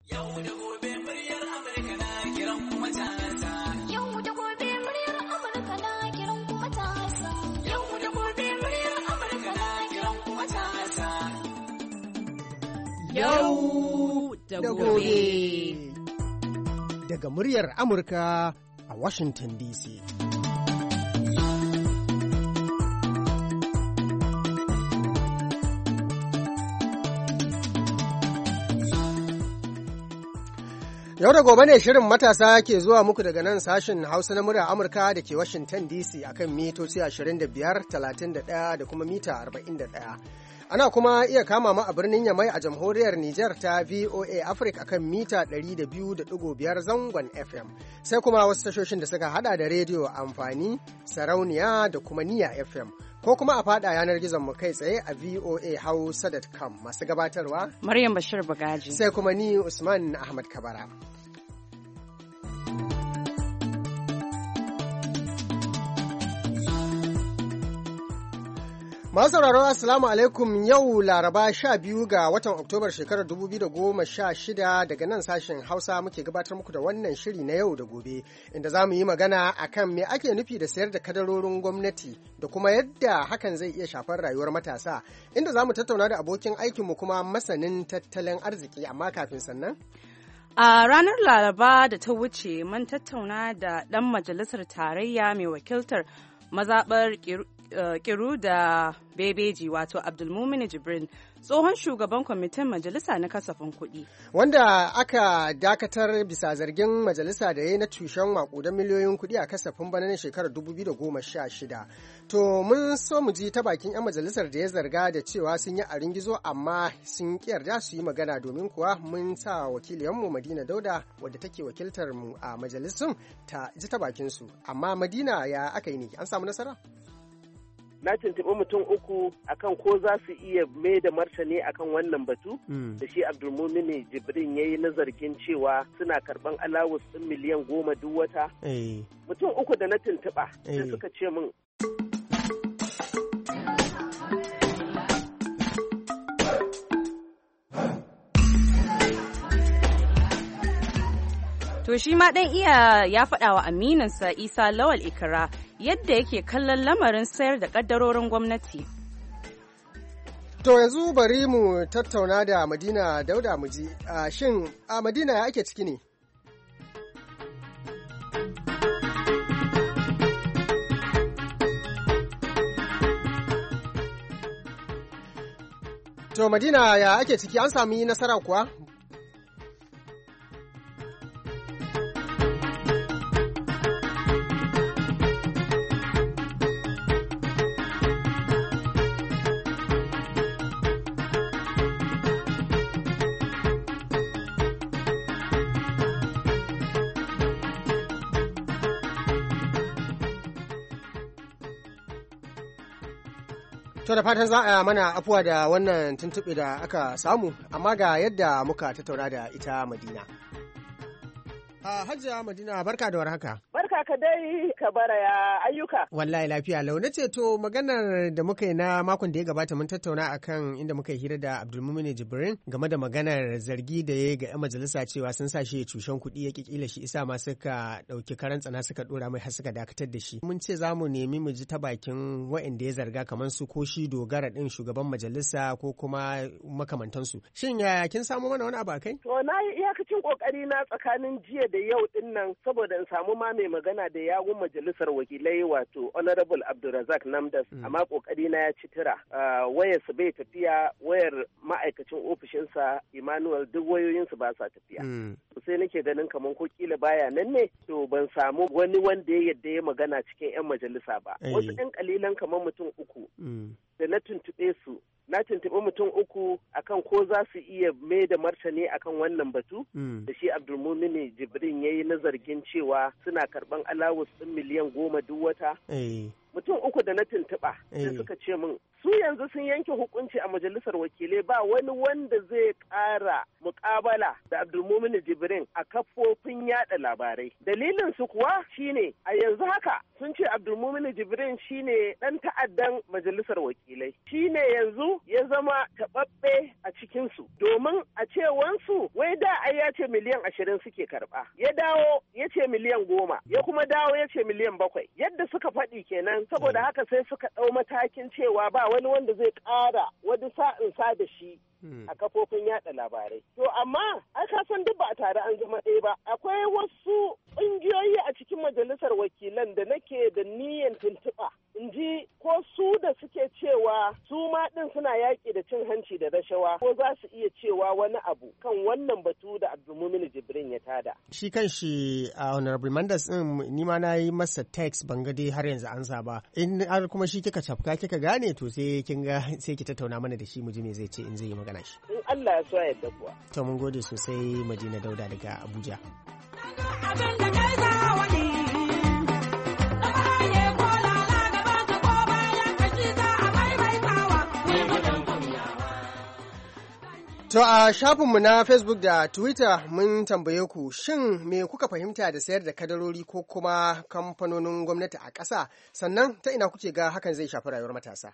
Yau da gobe muryar Amurka na kiran kuma matasa. Yau da gobe muryar Amurka na kiran kuma matasa. Yau da gobe muryar Amurka na kiran kuma matasa. Yau da gobe. Daga muryar Amurka a Washington DC. Yau da gobe ne shirin matasa ke zuwa muku daga nan sashen Hausa na muryar Amurka da ke Washington DC akan mitoci 25, 31 da kuma mita 41. Ana kuma iya kama mu a birnin Yamai a jamhuriyar Nijar ta VOA Africa akan mita 200.5 zangon FM. Sai kuma wasu tashoshin da suka hada da rediyo amfani, sarauniya da kuma niya FM. Ko kuma a fada yanar gizon mu kai tsaye a voahausa.com masu gabatarwa. Maryam Bashir Bagaji. Sai kuma ni Usman Ahmad Kabara. Masu sauraro Assalamu alaikum, yau Laraba 12 ga watan Oktobar shekarar 2016 daga nan sashen Hausa muke gabatar muku da wannan shiri na yau da gobe, inda za mu yi magana akan me ake nufi da sayar da kadarorin gwamnati da kuma yadda hakan zai iya shafar rayuwar matasa, inda za mu tattauna da abokin aikinmu kuma masanin tattalin arziki, amma kafin sannan. A ranar Laraba da ta wuce mun tattauna da ɗan majalisar tarayya mai wakiltar mazaɓar Kiru da Bebeji wato Abdulmumin Jibrin, tsohon shugaban kwamitin majalisa na kasafin kuɗi. Wanda aka dakatar bisa zargin majalisa da ya yi na tushen makudan miliyoyin kuɗi a kasafin bana na shekarar 2016. To mun so mu ji ta bakin 'yan majalisar da ya zarga da cewa sun yi arin gizo amma sun ƙi yarda su yi magana, domin kuwa mun sa wakiliyanmu Madina Dauda wadda take wakiltar mu a majalisun ta ji ta bakinsu. Amma Madina, ya aka yi ne? An samu nasara? Na tuntuɓi mutum uku akan ko za su iya mai da martani akan wannan batu da shi Abdulmumin Jibrin ya yi na zargin cewa suna karɓan alawus ɗin miliyan 10 duk wata. Mutum uku da na tuntuɓa sai suka ce min To shi ma ɗan iya ya faɗa wa amininsa Isa Lawal Ikra yadda yake kallon lamarin sayar da ƙaddarorin gwamnati. To yanzu bari mu tattauna da Madina Dauda mu ji. Shin a Madina ya ake ciki ne? To Madina ya ake ciki, an sami nasara kuwa? To da fatan za a mana afuwa da wannan tuntuɓe da aka samu, amma ga yadda muka tattauna da ita Madina. Hajiya Madina, barka da warhaka. Barka ka dai, ka bara ya ayyuka. Wallahi lafiya lau. Na ce to maganar da muka yi na makon da ya gabata mun tattauna akan inda muka yi hira da Abdulmumin Jibrin game da maganar zargi da ya ga 'yan majalisa cewa sun sa shi cushen kuɗi ya kikila shi isa ma suka ɗauki karan tsana suka ɗora mai har suka dakatar da shi. Mun ce za mu nemi mu ji ta bakin waɗanda ya zarga kamar su ko shi Dogara ɗin shugaban majalisa ko kuma makamantansu. Shin yaya kin samu mana wani abu a kai? To na yi iyakacin ƙoƙari na tsakanin jiya da yau din nan saboda in samu ma mai magana da yawun majalisar wakilai wato Honorable Abdulrazak Namdas, amma kokari na ya ci tira. Wayar su bai tafiya, wayar ma'aikacin ofishinsa Emmanuel duk wayoyinsu ba sa tafiya. Sai nake ganin kamar ko kila baya nan ne, to ban samu wani wanda ya yadda ya magana cikin 'yan majalisa ba. Wasu 'yan kalilan kamar mutum uku da na tuntuɓe su. Na tuntuɓi mutum uku akan ko za su iya mai da martani akan wannan batu da shi Abdulmumin Jibrin ya yi na zargin cewa suna karɓan alawus ɗin miliyan 10 duk wata. mutum 3 da na tuntuɓa da suka ce min su yanzu sun yanke hukunci a majalisar wakilai ba wani wanda zai ƙara muƙabala da Abdulmumin Jibrin a kafofin yada labarai. Dalilin su kuwa shine a yanzu haka sun ce Abdulmumin Jibrin shine ɗan ta'addan majalisar wakilai. Shine yanzu ya zama taɓaɓɓe a cikinsu domin a cewansu wai da ai ya ce miliyan 20 suke karɓa. Ya dawo ya ce miliyan 10 ya kuma dawo ya ce miliyan 7 yadda suka faɗi kenan saboda haka sai suka ɗau matakin cewa ba wani wanda zai ƙara wani sa'insa da shi a kafofin yada labarai. To amma ai ka san duk ba a tare an zama ɗaya ba. Akwai wasu ƙungiyoyi a cikin majalisar wakilan da nake da niyyar tuntuɓa. In ji ko su da suke cewa su ma ɗin suna yaƙi da cin hanci da rashawa ko za su iya cewa wani abu kan wannan batu da Abdulmumin Jibrin ya tada. Shi kan shi a Honorable Mandas ɗin ni ma na yi masa text ban ga dai har yanzu an sa ba. In har kuma shi kika cafka kika gane to sai kin ga sai ki tattauna mana da shi mu ji me zai ce in zai yi magana shi. In Allah ya so ya yarda kuwa. To mun gode sosai Madina Dauda daga Abuja. Abin da kai za wani To a shafinmu na Facebook da Twitter mun tambaye ku shin me kuka fahimta da sayar da kadarori ko kuma kamfanonin gwamnati a ƙasa sannan ta ina kuke ga hakan zai shafi rayuwar matasa?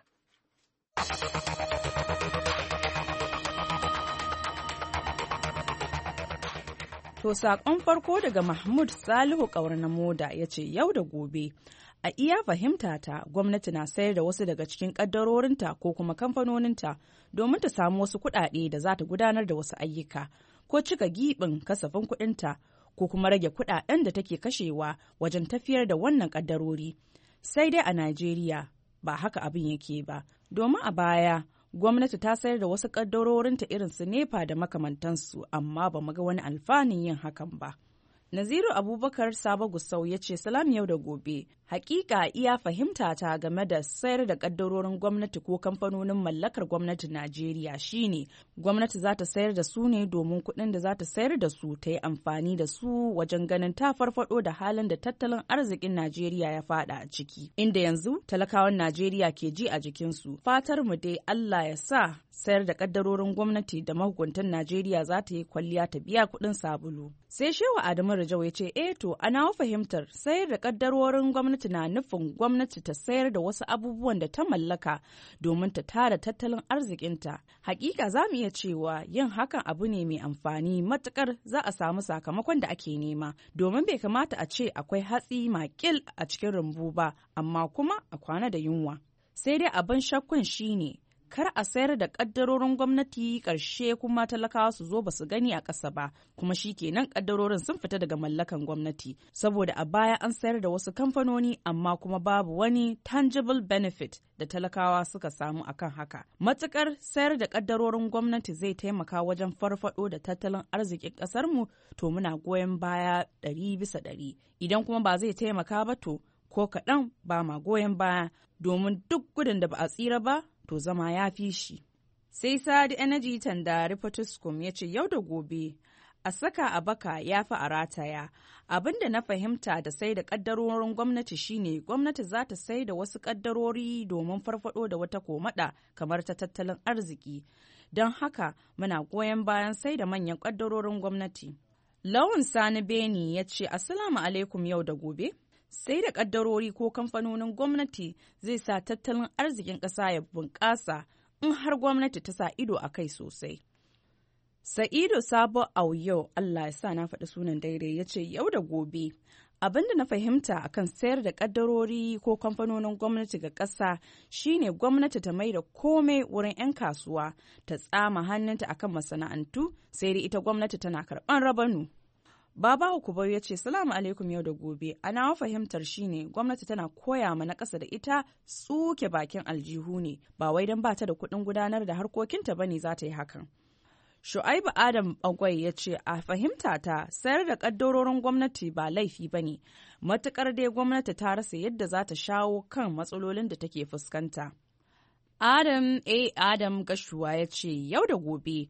To saƙon farko daga Mahmud Salihu Ƙaura na Moda ya ce yau da gobe. A iya fahimta ta gwamnati na sayar da wasu daga cikin ƙaddarorinta ko kuma kamfanoninta domin ta samu wasu kuɗaɗe da za ta gudanar da wasu ayyuka ko cika giɓin kasafin kuɗinta ko kuma rage kuɗaɗen da take kashewa wajen tafiyar da wannan ƙaddarori. Sai dai a Najeriya ba haka abin yake ba, domin a baya gwamnati ta sayar da wasu ƙaddarorinta irin su nepa da makamantansu amma ba mu ga wani alfanun yin hakan ba. Naziru Abubakar Sabo Gusau ya ce salam yau da gobe. Hakika iya fahimta ta game da sayar da kaddarorin gwamnati ko kamfanonin mallakar gwamnatin Najeriya shine gwamnati za ta sayar da su ne domin kuɗin da za ta sayar da su ta yi amfani da su wajen ganin ta farfado da halin da tattalin arzikin Najeriya ya fada a ciki. Inda yanzu talakawan Najeriya ke ji a jikinsu. Fatar mu dai Allah ya sa sayar da kaddarorin gwamnati da mahukuntan Najeriya za ta yi kwalliya ta biya kuɗin sabulu. Sai Shehu Adamu Rajau ya ce to ana fahimtar sayar da kaddarorin gwamnati na nufin gwamnati ta sayar da wasu abubuwan da ta mallaka domin ta tara tattalin arzikinta. Hakika za mu iya cewa yin hakan abu ne mai amfani matukar za a samu sakamakon da ake nema domin bai kamata a ce akwai hatsi makil a cikin rumbu ba amma kuma a kwana da yunwa. Sai dai abin shakkun shine kar a sayar da kaddarorin gwamnati ƙarshe kuma talakawa su zo ba su gani a ƙasa ba kuma shi kenan kaddarorin sun fita daga mallakan gwamnati saboda a baya an sayar da wasu kamfanoni amma kuma babu wani tangible benefit da talakawa suka samu akan haka. Matukar sayar da kaddarorin gwamnati zai taimaka wajen farfado da tattalin arzikin ƙasar mu to muna goyon baya 100%. Idan kuma ba zai taimaka ba to ko kaɗan ba ma goyon baya domin duk gudun da ba a tsira ba to zama ya fi shi. Sai Sadi Energy Tandari Potiskum ya ce yau da gobe a saka a baka ya fi a rataya. Abin da na fahimta da sai da kaddarorin gwamnati shine gwamnati za ta sai da wasu kaddarori domin farfado da wata komada kamar ta tattalin arziki. Don haka muna goyon bayan sai da manyan kaddarorin gwamnati. Lawan Sani Beni ya ce Assalamu alaikum yau da gobe. Sai da kaddarori ko kamfanonin gwamnati zai sa tattalin arzikin ƙasa ya bunƙasa in har gwamnati ta sa ido a kai sosai. Sa'idu Sabo Auyo, Allah ya sa na faɗi sunan daidai, ya ce yau da gobe. Abin da na fahimta akan sayar da kaddarori ko kamfanonin gwamnati ga ƙasa shine gwamnati ta mai da komai wurin 'yan kasuwa ta tsama hannunta akan masana'antu sai da ita gwamnati tana karɓan rabanu. Baba Hukubar ya ce salamu alaikum yau da gobe a nawa fahimtar shine gwamnati tana koya mana ƙasa da ita tsuke bakin aljihu ne ba wai don bata da kuɗin gudanar da harkokinta bane za ta yi hakan. Shu'aibu Adam Bagwai ya ce a fahimta ta sayar da ƙaddarorin gwamnati ba laifi bane matukar dai gwamnati ta rasa yadda za ta shawo kan matsalolin da take fuskanta. Adam Gashuwa ya ce yau da gobe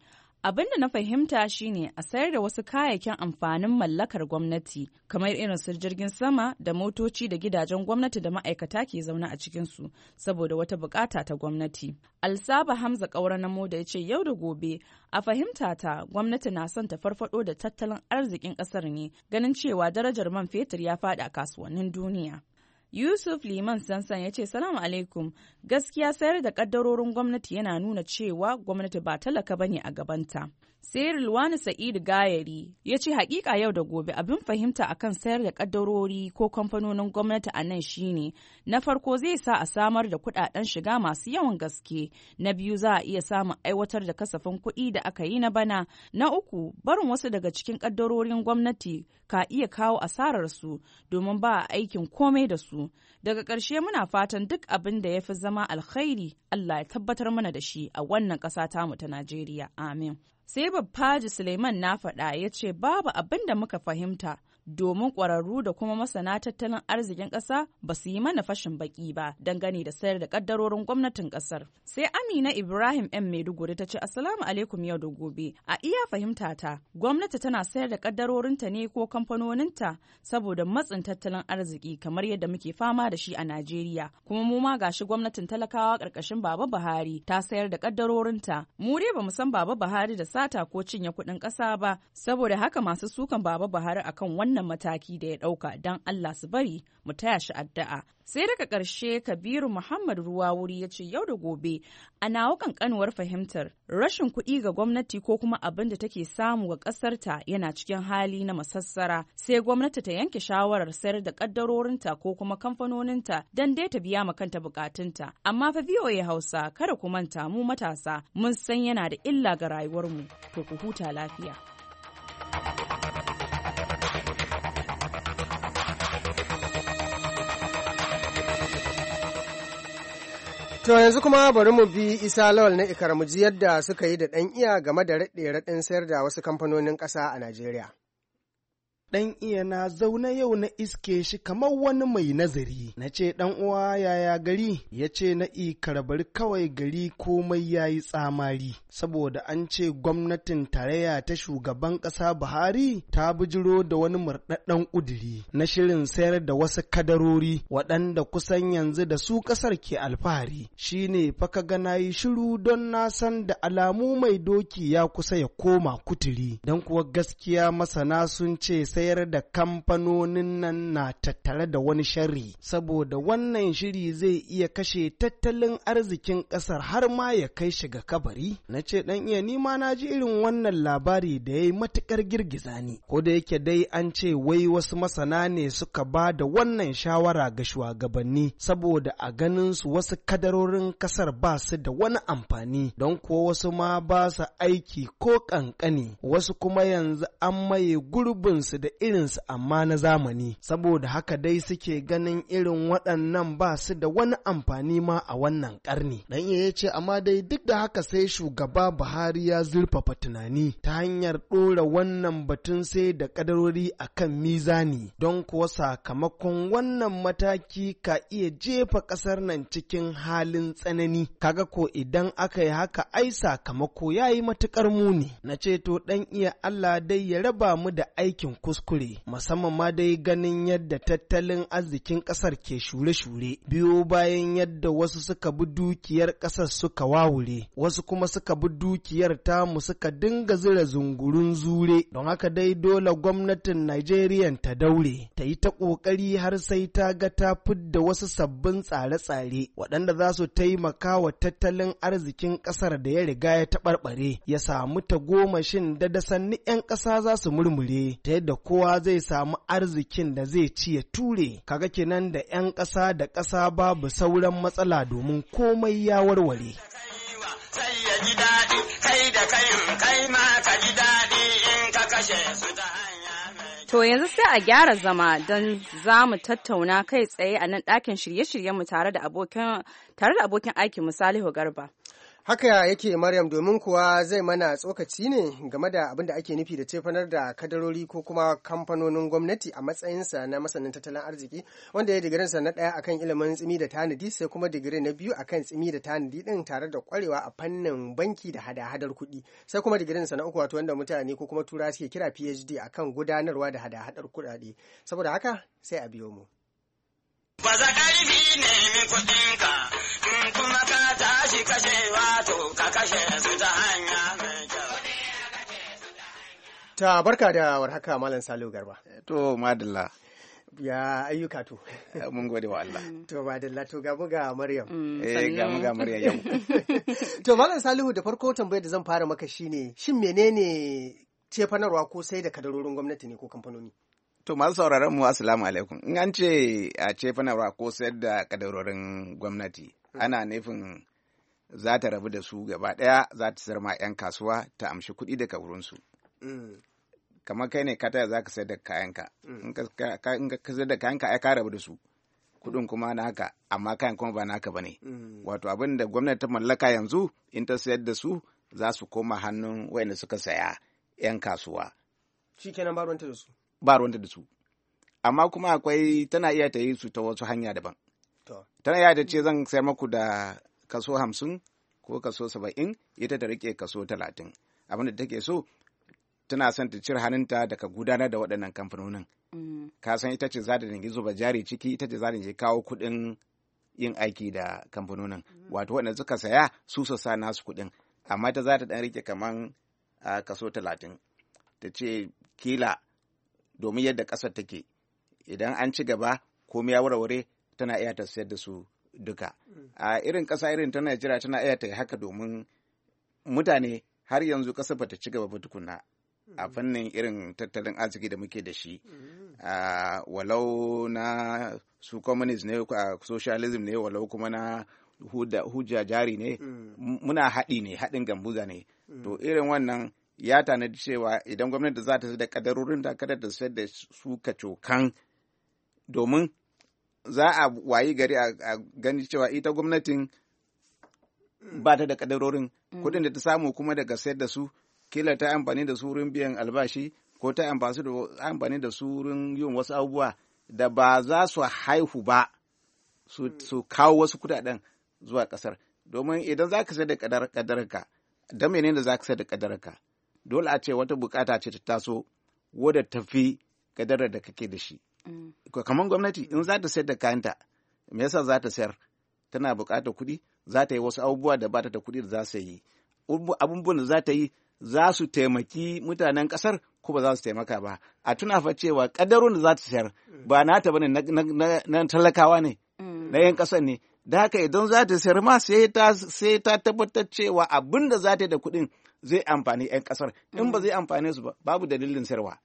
Abin da na fahimta shine a sayar da wasu kayayyakin amfanin mallakar gwamnati kamar irin su jirgin sama da motoci da gidajen gwamnati da ma'aikata ke zaune a cikinsu saboda wata bukata ta gwamnati. Alsaba Hamza Kaura na Moda ya ce yau da gobe a fahimta ta gwamnati na son ta farfado da tattalin arzikin kasar ne ganin cewa darajar man fetur ya faɗi a kasuwannin duniya. Yusuf Liman Sansan ya ce salamu alaikum gaskiya sayar da kaddarorin gwamnati yana nuna cewa gwamnati ba talaka bane a gabanta. Sai Rilwani Sa'idu Gayari ya ce hakika yau da gobe abin fahimta akan sayar da kaddarori ko kamfanonin gwamnati a nan shine na farko zai sa a samar da kudaden shiga masu yawan gaske, na biyu za a iya samun aiwatar da kasafin kuɗi da aka yi na bana, na uku barin wasu daga cikin kaddarorin gwamnati ka iya kawo asararsu domin ba a aikin komai da su. Daga ƙarshe muna fatan duk abin da ya fi zama alkhairi Allah ya tabbatar mana da shi a wannan ƙasa tamu ta Najeriya. Amin. Sai Babbaji Suleiman na faɗa ya ce babu abin da muka fahimta domin ƙwararru da kuma masana tattalin arzikin ƙasa ba su yi mana fashin baƙi ba dangane da sayar da ƙaddarorin gwamnatin ƙasar. Sai Amina Ibrahim M. Maiduguri ta ce Assalamu alaikum yau da gobe. A iya fahimta ta gwamnati tana sayar da ƙaddarorinta ne ko kamfanoninta saboda matsin tattalin arziki kamar yadda muke fama da shi a Najeriya. Kuma mu ma gashi gwamnatin talakawa ƙarƙashin Baba Buhari ta sayar da ƙaddarorinta. Mu dai bamu san Baba Buhari da sata ko cinye kuɗin ƙasa ba saboda haka masu sukan Baba Buhari akan wannan mataki da ya ɗauka don Allah su bari mu taya shi addu'a. Sai daga ƙarshe Kabiru Muhammad Ruwawuri ya ce yau da gobe a nawa ƙanƙanuwar fahimtar rashin kuɗi ga gwamnati ko kuma abin da take samu ga ƙasarta yana cikin hali na masassara sai gwamnati ta yanke shawarar sayar da ƙaddarorinta ko kuma kamfanoninta don dai ta biya ma kanta buƙatunta. Amma fa VOA Hausa kada ku manta mu matasa mun san yana da illa ga rayuwarmu, to ku huta lafiya. To yanzu kuma bari mu bi Isa Lawal na Ikara mu ji yadda suka yi da ɗan iya game da raɗe-raɗin sayar da wasu kamfanonin ƙasa a Najeriya. Ɗan iya na zaune yau na iske shi kamar wani mai nazari, na ce ɗan uwa yaya gari, ya ce na bari kawai gari komai ya yi tsamari, saboda an ce gwamnatin tarayya ta shugaban ƙasa Buhari ta bijiro da wani murɗaɗɗen ƙudiri na shirin sayar da wasu kadarori waɗanda kusan yanzu da su ƙasar ke alfahari. Shi ne fa ka ga na yi shiru don na san da alamu mai doki ya kusa ya koma kuturi, don kuwa gaskiya masana sun ce sayar da kamfanonin nan na tattare da wani sharri, saboda wannan shiri zai iya kashe tattalin arzikin ƙasar har ma ya kai shi ga kabari. Na ce ɗan iya nima na ji irin wannan labari da ya yi matuƙar girgiza ni, ko da yake dai an ce wai wasu masana ne suka ba da wannan shawara ga shugabanni saboda a ganin su wasu kadarorin ƙasar ba su da wani amfani, don kuwa wasu ma ba su aiki ko ƙanƙani, wasu kuma yanzu an maye gurbinsu da irinsu amma na zamani, saboda haka dai suke ganin irin waɗannan ba su da wani amfani ma a wannan ƙarni. Dan iya ya ce amma dai duk da haka sai shugaba Buhari ya zurfafa tunani ta hanyar ɗora wannan batun sai da ƙadarori a kan mizani, don kuwa sakamakon wannan mataki ka iya jefa ƙasar nan cikin halin tsanani. Kaga ko idan aka yi haka ai sakamako ya yi matuƙar muni. Na ce to ɗan iya Allah dai ya raba mu da aikin kuskure, musamman ma dai ganin yadda tattalin arzikin ƙasar ke shure-shure biyo bayan yadda wasu suka bi dukiyar ƙasar suka wawure, wasu kuma suka bi dukiyar tamu suka dinga zira zungurun zure. Don haka dai dole gwamnatin Najeriya ta daure, ta yi ta ƙoƙari har sai ta ga ta fidda wasu sabbin tsare-tsare waɗanda za su taimaka wa tattalin arzikin ƙasar da ya riga ya taɓarɓare ya samu tagomashin da sannu 'yan ƙasa za su murmure, ta yadda kowa zai samu arzikin da zai ci ya ture. Kaga kenan da 'yan ƙasa da ƙasa babu sauran matsala domin komai ya warware. Sai ya ji daɗi, kai da kai ma ka ji daɗi in ka kashe su ta hanya mai. To yanzu sai a gyara zama don za mu tattauna kai tsaye a nan ɗakin shirye-shiryenmu tare da abokin aikin Salihu Garba. Haka yake Maryam, domin kuwa zai mana tsokaci ne game da abin da ake nufi da cefanar da kadarori ko kuma kamfanonin gwamnati a matsayinsa na masanin tattalin arziki, wanda ya digirinsa na ɗaya akan ilimin tsimi da tanadi, sai kuma digiri na biyu akan tsimi da tanadi ɗin tare da ƙwarewa a fannin banki da hada-hadar kuɗi, sai kuma digirinsa na uku wato wanda mutane ko kuma tura suke kira PhD akan gudanarwa da hada-hadar kuɗaɗe. Saboda haka sai a biyo mu. Baza ƙarfi nemi kuɗinka, in kuma ka tashi kashe wato ka kashe su ta hanya mai kyau. Ta barka da warhaka Malam Salihu Garba. To madalla. Ya ayyuka to. Mun gode wa Allah. To madalla to ga Maryam. Ga Maryam yau. To Malam Salihu, da farko tambayar da zan fara maka shine, shin menene cefanarwa ko sai da kadarorin gwamnati ne ko kamfanoni? To masu sauraron mu assalamu alaikum. In an ce a cefanarwa ko sayar da kadarorin gwamnati, ana nufin za ta rabu da su gaba ɗaya, za ta sayar ma 'yan kasuwa ta amshi kuɗi daga wurinsu. Kamar kai ne ka taya za ka sayar da kayanka. In ka sayar da kayanka ai ka rabu da su. Kuɗin kuma naka, amma kayan kuma ba naka ba ne. Wato abin da gwamnati ta mallaka yanzu, in ta sayar da su, za su koma hannun wayanda suka saya 'yan kasuwa. Shi kenan ba ruwanta da su. Ba ruwanta da su, amma kuma akwai tana iya ta yi su ta wasu hanya daban. Tana iya ta ce zan sayar maku da kaso 50 ko kaso 70, ita ta rike kaso 30. Abinda take so, tana son ta cire hannunta daga gudanar da waɗannan kamfanonin. Ka san ita ce za ta dinga zuba jari ciki, ita ce za ta kawo kuɗin yin aiki da kamfanonin. Wato waɗanda suka saya su sa nasu kuɗin, amma ta za ta ɗan rike kaman kaso 30. Ta ce kila domin yadda ƙasar take, idan an ci gaba komai ya warware, tana iya ta sayar da su duka. A irin ƙasa irin ta Najeriya tana iya ta yi haka domin mutane har yanzu ƙasar bata ci gaba ba tukuna a fannin irin tattalin arziki da muke da shi. Walau na su communist ne, socialism ne, walau kuma na hujja jari ne, muna haɗin gambuza ne. To irin wannan ya tanadi cewa idan gwamnati za ta sayar da kadarorin da kada ta sayar da su kacokan, domin za a wayi gari a gani cewa ita gwamnatin ba ta da kadarorin, kuɗin da ta samu kuma daga sayar da su, kila ta amfani da su wurin biyan albashi ko ta amfani da su wurin yin wasu abubuwa da ba za su haihu ba su kawo wasu kudaden zuwa ƙasar. Domin idan za ka sayar da kadararka, don menene za ka sayar da kadararka? Dole a ce wata bukata ce ta taso wadda ta fi kadarar da kake da shi. Kamar gwamnati in za ta sayar da kayanta, me yasa za ta sayar? Tana bukatar kuɗi, za ta yi wasu abubuwa da ba ta da kuɗi da za su yi. Abubuwan da za ta yi za su taimaki mutanen ƙasar ko ba za su taimaka ba. A tuna fa cewa kadaron da za ta sayar ba nata bane, na talakawa ne, na 'yan ƙasar ne. Da haka idan za ta sayar ma sai ta tabbatar cewa abin da za ta yi da kuɗin zai amfani 'yan kasar, in ba zai amfane su ba babu dalilin sayarwa.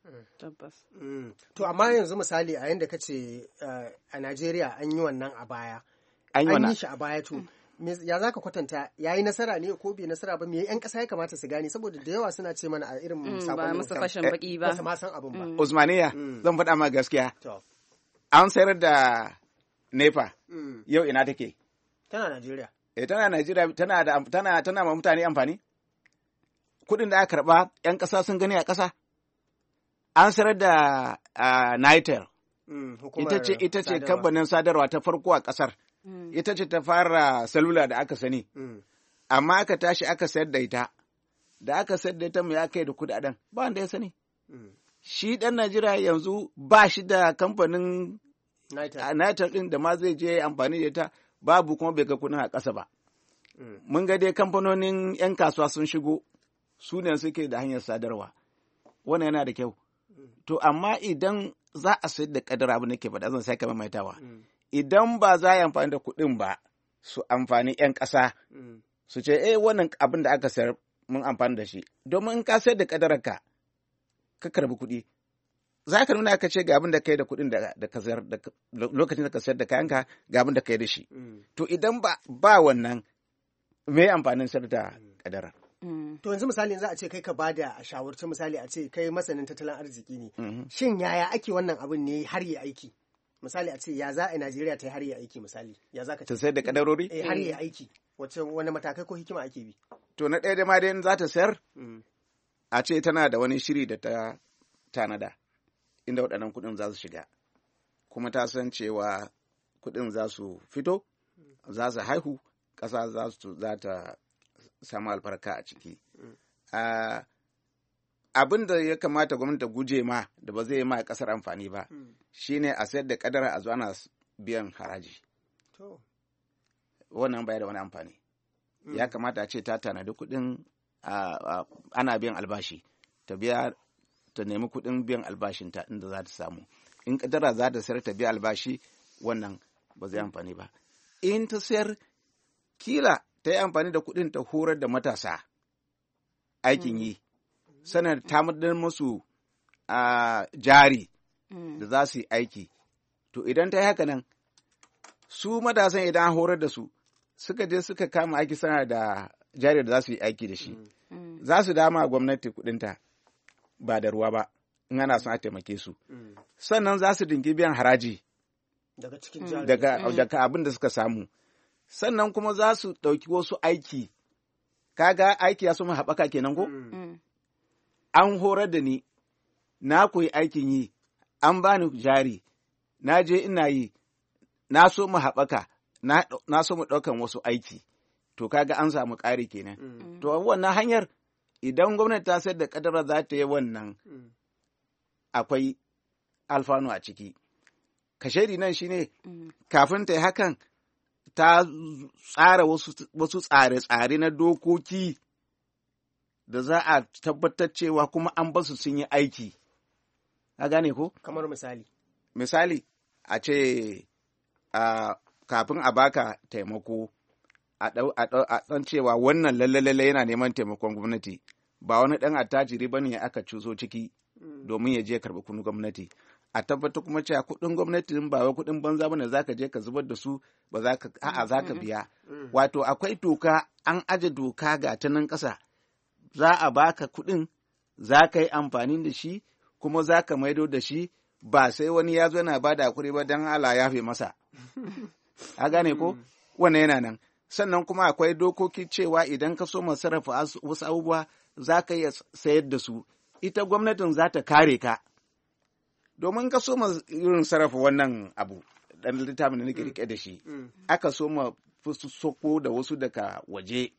To amma yanzu misali a yanda kace a Najeriya an yi wannan a baya, an yi shi a baya, to ya za ka kwatanta, ya yi nasara ne ko bai nasara ba? Me 'yan kasa ya kamata su gane, saboda da yawa suna ce mana a irin sakon ba musu fashin baki ba, ba san abin ba. Usmaniya, zan faɗa ma gaskiya, an sayar da nefa yau ina take? Tana Najeriya. Tana Najeriya, tana ma mutane amfani? Kuɗin da aka karɓa 'yan ƙasa sun gani a ƙasa. An sayar da Nitel, ita ce kamfanin sadarwa ta farko a ƙasar, ita ce ta fara salula da aka sani, amma aka tashi aka sayar da ita, da aka sayar da ita mai aka yi da kuɗaɗen ba wanda ya sani. Shi ɗan Najeriya yanzu ba shi da kamfanin Nitel ɗin da ma zai je amfani da ita, babu kuma bai ga kuɗin a ƙasa ba. Mun ga dai kamfanonin 'yan kasuwa sun shigo, su ne suke da hanyar sadarwa, wannan yana da kyau. To amma idan za a sayar da kadara, abin da ke faɗa zan sake maimaitawa, idan ba za a yi amfani da kuɗin ba, su amfani 'yan ƙasa, su ce wannan abin da aka sayar mun amfani da shi, domin in ka sayar da kadararka ka karbi kuɗi, za ka nuna ka ce ga abin da ka yi da kuɗin da ka sayar, lokacin da ka sayar da kayanka ga abin da ka yi da shi. To idan ba wannan, me amfanin sayar da kadarar? To yanzu misali za a ce kai ka bada a shawarci, misali a ce kai masanin tattalin arziki ne, shin yaya ake wannan abin ne har yi aiki? misali a ce ya za a Najeriya ta yi har ya aiki misali ya za ka ta sayar da kadarori har ya aiki wani matakai ko hikima ake bi? To na ɗaya da ma dai za ta sayar a ce tana da wani shiri da ta tanada inda waɗannan kuɗin za su shiga, kuma ta san cewa kuɗin za su fito, za su haihu, ƙasa za ta samu albarka a ciki. Abin da ya kamata gwamnati ta guje ma da ba zai yi ma ƙasar amfani ba shine a sayar da kadara a zuwa ana biyan haraji. Wannan baya da wani amfani. Ya kamata a ce ta tanadi kuɗin ana biyan albashi, ta nemi kuɗin biyan albashinta inda za ta samu. In kadara za ta sayar ta biya albashi, wannan ba zai amfani ba. In ta sayar, kila ta yi amfani da kuɗin ta horar da matasa aikin yi, sanar ta madar musu jari da za su yi aiki. To idan ta yi haka nan, su matasan idan an horar da su, suka je suka kama aiki sana da jari da za su yi aiki da shi, za su dama gwamnati kuɗinta ba da ruwa ba, in ana son a taimake su. Sannan za su dingi biyan haraji daga abin da suka samu. Sannan kuma za su ɗauki wasu aiki, kaga aiki ya soma haɓaka kenan ko? An horar da ni, na koyi aikin yi, an bani jari, na je ina yi, na so mu haɓaka, na so mu ɗaukan wasu aiki, to kaga an samu ƙari kenan. To wannan hanyar, idan gwamnati ta sayar da kadara za ta yi wannan, akwai alfanu a ciki. Kashedi nan shine kafin ta yi hakan, ta tsara wasu tsare-tsare na dokoki da za a tabbatar cewa kuma an basu sun yi aiki. Ka gane ko? Kamar misali. Misali, a ce kafin a baka taimako, a ɗan cewa wannan lalle yana neman taimakon gwamnati, ba wani ɗan attajiri ba ne aka cuso ciki domin ya je karɓi kunu gwamnati. A tabbatar kuma cewa kuɗin gwamnati ba wai kuɗin banza bane za ka je ka zubar da su, ba za ka za ka biya. Wato akwai doka, an aje doka ga ta nan ƙasa, za a baka kuɗin, za ka yi amfani da shi, kuma za ka maido da shi, ba sai wani ya zo yana ba da hakuri ba don Allah ya fi masa. A gane ko? Wannan yana nan. Sannan kuma akwai dokoki cewa idan ka so sarrafa wasu abubuwa, za ka iya sayar da su, ita gwamnatin za ta kare ka. Domin ka so irin sarrafa wannan abu, ɗan littafin da nake rike da shi, aka so ma soko da wasu daga waje,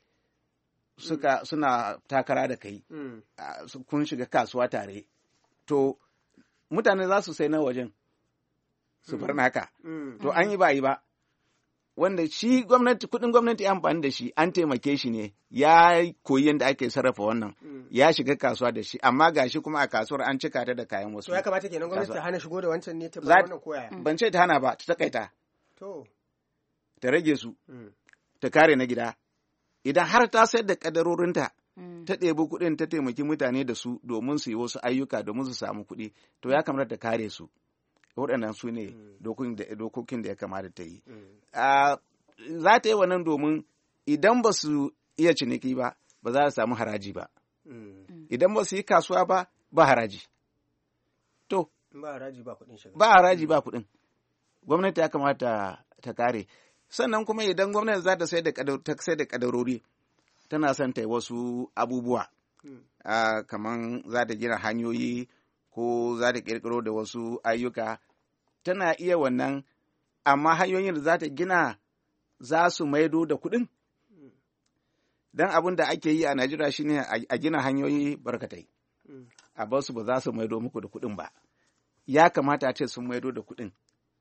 suna takara da kai, kun shiga kasuwa tare, to mutane za su sai na wajen su bar naka, to an yi ba yi ba, wanda shi gwamnati, kuɗin gwamnati ya amfani da shi, an taimake shi ne, ya koyi yadda ake sarrafa wannan, ya shiga kasuwa da shi, amma ga shi kuma a kasuwar an cika ta da kayan wasu. To ya kamata kenan gwamnati ta hana shigo da wancan ne, ta bar wannan koyaya? Ban ce ta hana ba, ta takaita. To. Ta rage su, ta kare na gida. Idan har ta sayar da kadarorinta, ta ɗebi kuɗin ta taimaki mutane da su domin su yi wasu ayyuka domin su samu kuɗi, to ya kamata ta kare su. Waɗannan su ne dokokin da ya kamata ta yi. Za ta yi wannan domin idan ba su iya ciniki ba, ba za su samu haraji ba. Idan ba su yi kasuwa ba, ba haraji. To, ba haraji ba kuɗin shiga. Ba haraji ba kuɗin. Gwamnati ya kamata ta kare. Sannan kuma idan gwamnati za ta sai da kadarori, tana son ta yi wasu abubuwa, kamar za ta gina hanyoyi ko za ta ƙirƙiro da wasu ayyuka, tana iya wannan, amma hanyoyin da za ta gina za su maido da kuɗin. Don abin da ake yi a Najeriya shine a gina hanyoyi barkatai, a ba su ba za su maido muku da kuɗin ba. Ya kamata a ce sun maido da kuɗin.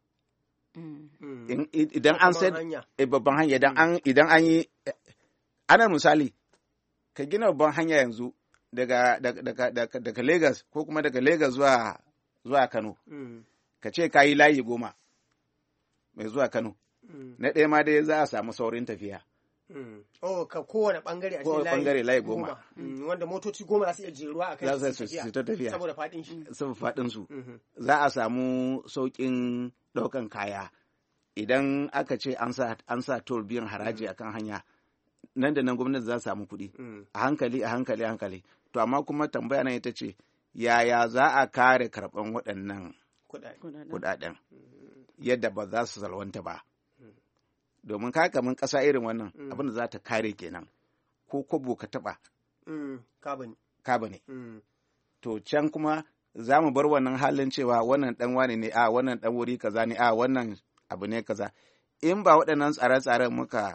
Idan an sai babban hanya, idan an yi, ana misali, ka gina babban hanya yanzu daga Lagos ko kuma daga Lagos zuwa Kano, ka ce ka yi layi 10 mai zuwa Kano, na ɗaya ma dai za a samu saurin tafiya. Ka kowane bangare a cikin layi 10. Wanda motoci 10 za su iya jeruwa a kai su ta tafiya. Saboda faɗin shi. Saboda faɗin su. Za a samu sauƙin ɗaukan kaya. Idan aka ce an sa tol biyan haraji akan hanya, nan da nan gwamnati za su samu kuɗi. A hankali. To amma kuma tambaya nan ita ce, yaya za a kare karɓan waɗannan kuɗaɗen? yadda ba za su salwanta ba. Domin ka kaman ƙasa irin wannan abin da za ta kare kenan, ko kobo ka taɓa kaba ne. To can kuma za mu bar wannan halin cewa wannan ɗan wane ne, a wannan ɗan wuri kaza ne, a wannan abu ne kaza. In ba waɗannan tsare-tsaren muka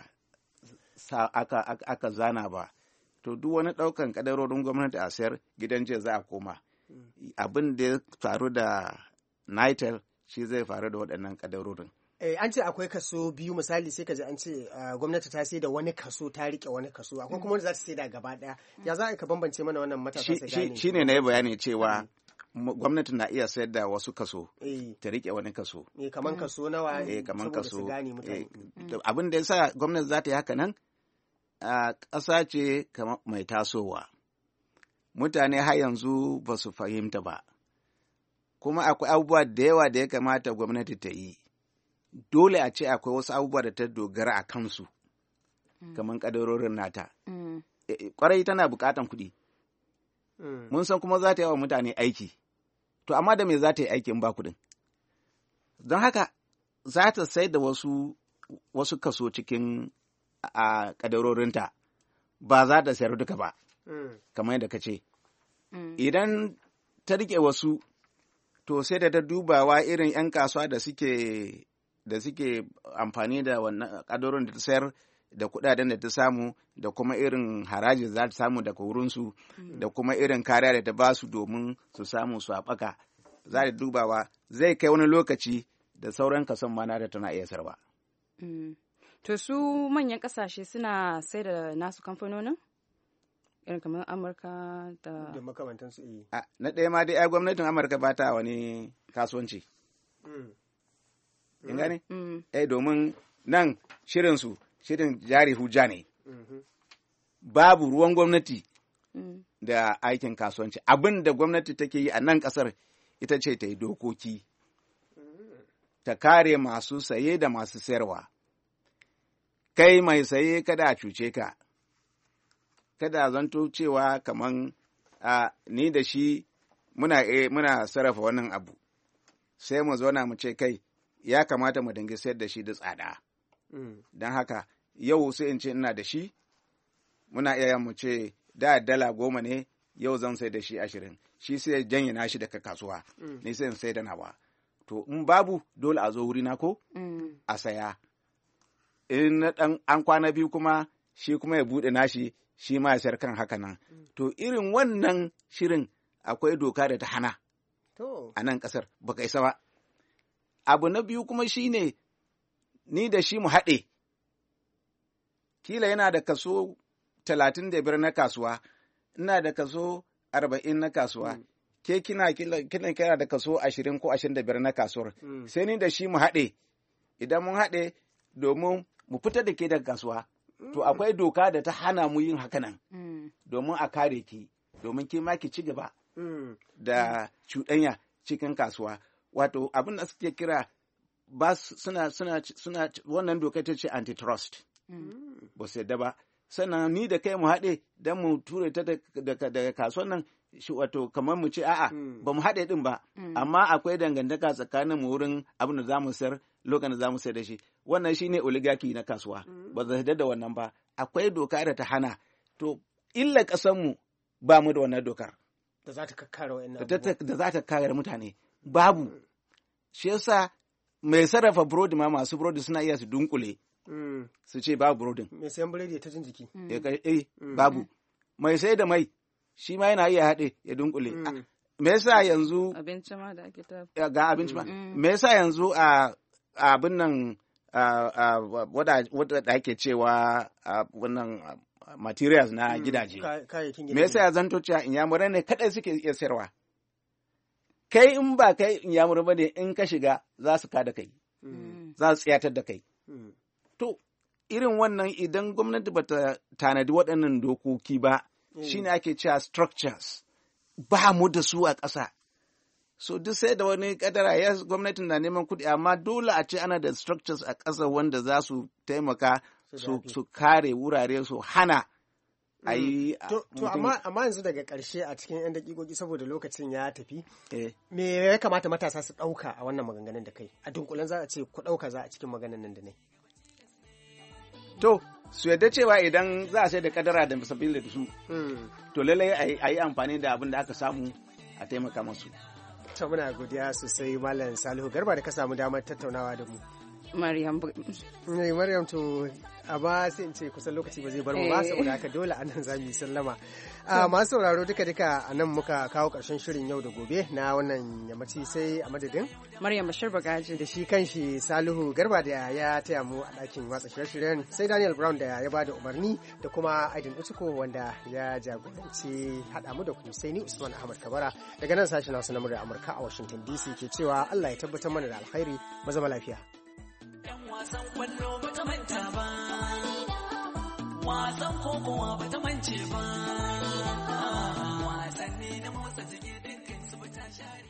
aka zana ba, to duk wani ɗaukan kadarorin gwamnati a sayar gidan jiya za a koma. Abin da ya faru da Nitel shi zai faru da waɗannan kadarorin. An ce akwai kaso biyu, misali sai ka ji an ce gwamnati ta sai da wani kaso ta rike wani kaso, akwai kuma wanda za ta sai da gaba ɗaya. Ya za ka bambance mana wannan matasa su gane? Shi ne na yi bayani cewa gwamnati na iya sayar da wasu kaso ta rike wani kaso. Kaman kaso nawa? Kaman kaso. mutane. Abin da ya sa gwamnati za ta yi haka nan, ƙasa ce mai tasowa. Mutane har yanzu ba su fahimta ba. Kuma akwai abubuwa da yawa da ya kamata gwamnati ta yi. Dole a ce akwai wasu abubuwa da ta dogara a kansu, kamar kadarorin nata. Kwarai tana bukatan kuɗi. Mun san kuma za ta yi wa mutane aiki. To, amma da me za ta yi aikin ba kuɗin? Don haka, za ta sai da wasu kaso cikin kadarorinta, ba za ta sayar duka ba, kamar yadda ka ce. Idan ta rike wasu, to sai da ta dubawa irin 'yan kasuwa da suke amfani da wannan kadarorin da ta sayar, da kuɗaɗen da ta samu, da kuma irin haraji za ta samu daga wurinsu, da kuma irin kariya da ta ba su domin su samu su haɓaka. Za ta dubawa zai kai wani lokaci da sauran kason mana da tana iya sarwa. To su manyan ƙasashe suna sai da nasu kamfanonin? Irin kamar Amurka da makamantansu. Na ɗaya ma dai gwamnatin Amurka ba ta wani kasuwanci. In gane? Domin nan shirin jari hujja ne. Babu ruwan gwamnati da aikin kasuwanci. Abin da gwamnati take yi a nan ƙasar ita ce ta yi dokoki, ta kare masu saye da masu sayarwa. Kai mai saye kada a cuce ka, kada zanto cewa kaman ni da shi muna sarrafa wannan abu, sai mu zauna mu ce kai ya kamata mu dinga sayar da shi da tsada. Don haka yau sai in ce ina da shi, muna iya mu ce da $10 ne, yau zan sai da shi 20, shi sai janye na shi daga kasuwa, ni sai in sai da nawa. To in babu dole a zo wurina ko a saya. In an kwana biyu kuma shi kuma ya buɗe nashi, shi ma ya sayar kan haka nan. To irin wannan shirin akwai doka da ta hana a nan ƙasar, baka isa ba. Abu na biyu kuma shi ne ni da shi mu haɗe. Kila yana da kaso 35 na kasuwa, ina da kaso 40 na kasuwa, ke kina da kaso 20 ko 25 na kasuwar. Sai ni da shi mu haɗe. Idan mun haɗe domin mu fitar da ke daga kasuwa, to akwai doka da ta hana mu yin haka nan, domin a kare ki, domin ke ma ki ci gaba da cuɗanya cikin kasuwa. Wato abin da suke kira suna wannan doka ta ce antitrust. Ba su yadda ba. Sannan ni da kai mu haɗe don mu ture ta daga kasuwan nan, wato kamar mu ce a'a ba mu haɗe ɗin ba, amma akwai dangantaka tsakanin mu wurin abin da za mu sayar lokacin da za mu sayar da shi. Wannan shi ne oligarchy na kasuwa, ba za da wannan ba. Akwai doka da ta hana. To illa ƙasanmu ba mu da wannan dokar da za ta kare mutane. Babu. Shi yasa mai sarrafa burodi ma, masu burodi suna iya su dunkule su ce babu burodin. Mai sayan burodi ta jin jiki. Babu. Mai sai da mai shi ma yana iya haɗe ya dunkule. Me yasa yanzu abinci ma da ake ta ga abinci ma. Me yasa yanzu a abin nan wadda ake cewa wannan materials na gidaje. Me yasa ya zanto cewa inyamurai ne kadai suke iya sayarwa? Kai in ba kai inyamurai ba ne, in ka shiga za su kada kai, za su tsiyatar da kai. To, irin wannan idan gwamnati ba ta tanadi waɗannan dokoki ba, shi ne ake cewa structures, ba mu da su a ƙasa. So, duk sai da wani kadara, yes, gwamnatin na neman kuɗi, amma dole a ce ana da structures a ƙasa wanda za su taimaka su kare wurare, su hana ayi to amma yanzu daga karshe a cikin 'yan dakikoki saboda lokacin ya tafi me ya kamata matasa su ɗauka a wannan maganganun da kai a dunkulen za a ce ku ɗauka za a cikin maganan nan da ne to su yadda cewa idan za a sai da kadara da sabila da su to lallai a yi amfani da abin da aka samu a taimaka masu. Ta muna godiya sosai Malam Salihu Garba da ka samu damar tattaunawa da mu. Maryam to amma sai in ce kusan lokaci ba zai bar mu ba saboda haka dole anan za mu yi sallama. Masu sauraro duka anan muka kawo karshen shirin yau da gobe na wannan yammaci sai a madadin Maryam Bashir Bagaji da shi kanshi Salihu Garba da ya taya mu a ɗakin watsa shirye-shiryen sai Daniel Brown da ya bada umarni da kuma Aidin Utuko wanda ya jagoranci haɗa mu da ku sai ni Usman Ahmad Kabara daga nan sashen Hausa na murya Amurka a Washington DC ke cewa Allah ya tabbatar mana da alkhairi mu zama lafiya. Wasan kwallo ba ta manta ba, wasan kokowa ba ta mance ba, wasanni na motsa jiki dukkan su ba ta share.